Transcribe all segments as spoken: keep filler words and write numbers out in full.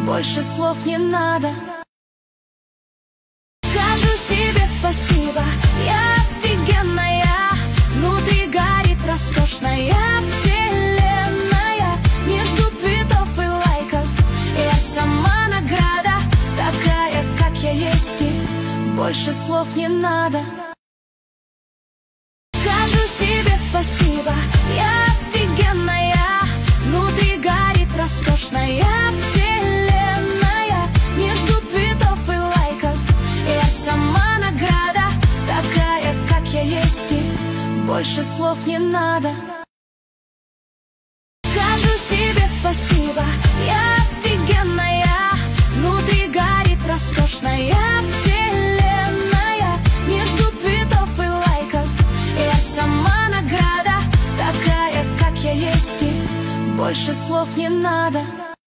больше слов не надо. Скажу себе спасибо, я офигенная, внутри горит роскошная вселенная. Не жду цветов и лайков, я сама награда, такая, как я есть, и больше слов не надо. Скажу себе спасибо, я офигенная, внутри горит роскошная вселенная. Не жду цветов и лайков, я сама награда, такая, как я есть, и больше слов не надо. Скажу себе спасибо, я офигенная, внутри горит роскошная вселенная. Не жду цветов и лайков, я сама награда, такая, как я есть, и больше слов не надо.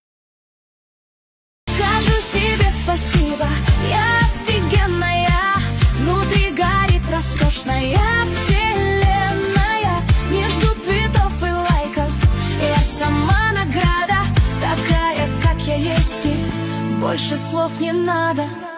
Скажу себе спасибо, я офигенная, внутри горит роскошная вселенная. Не жду цветов и лайков, я сама награда, такая, как я есть, и больше слов не надо.